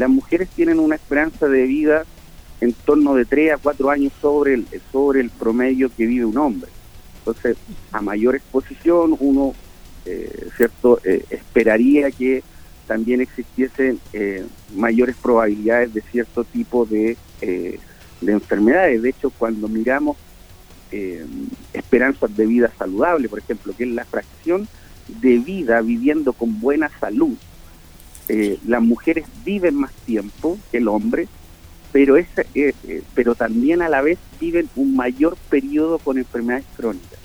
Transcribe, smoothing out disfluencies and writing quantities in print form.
las mujeres tienen una esperanza de vida en torno de 3 a 4 años sobre el promedio que vive un hombre. Entonces, a mayor exposición, uno esperaría que también existiesen mayores probabilidades de cierto tipo de enfermedades. De hecho, cuando miramos esperanzas de vida saludable, por ejemplo, que es la fracción de vida viviendo con buena salud, las mujeres viven más tiempo que el hombre, pero también a la vez viven un mayor periodo con enfermedades crónicas.